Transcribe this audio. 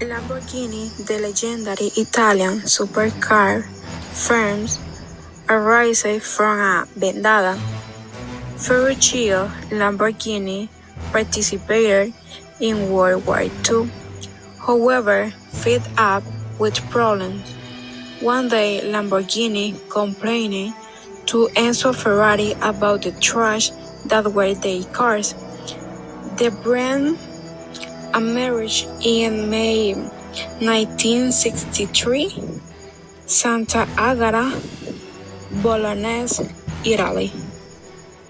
Lamborghini, the legendary Italian supercar firm, arises from a vendetta. Ferruccio Lamborghini participated in World War II, however, fed up with problems. One day, Lamborghini complained to Enzo Ferrari about the trash that were their cars. The brand emerged in May 1963, Santa Agata, Bolognese, Italy.